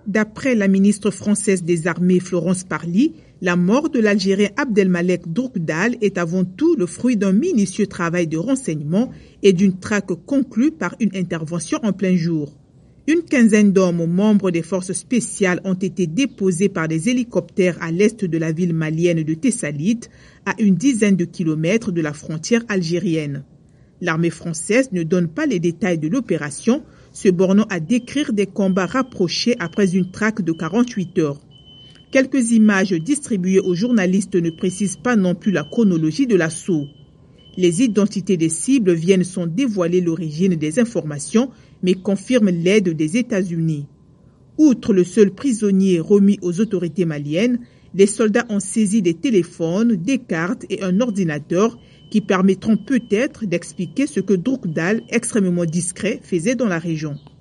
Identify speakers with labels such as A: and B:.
A: D'après la ministre française des Armées Florence Parly, la mort de l'Algérien Abdelmalek Droukdal est avant tout le fruit d'un minutieux travail de renseignement et d'une traque conclue par une intervention en plein jour. Une quinzaine d'hommes membres des forces spéciales ont été déposés par des hélicoptères à l'est de la ville malienne de Tessalit, à une dizaine de kilomètres de la frontière algérienne. L'armée française ne donne pas les détails de l'opération, se bornant à décrire des combats rapprochés après une traque de 48 heures. Quelques images distribuées aux journalistes ne précisent pas non plus la chronologie de l'assaut. Les identités des cibles viennent sans dévoiler l'origine des informations, mais confirment l'aide des États-Unis. Outre le seul prisonnier remis aux autorités maliennes, les soldats ont saisi des téléphones, des cartes et un ordinateur qui permettront peut-être d'expliquer ce que Droukdal, extrêmement discret, faisait dans la région.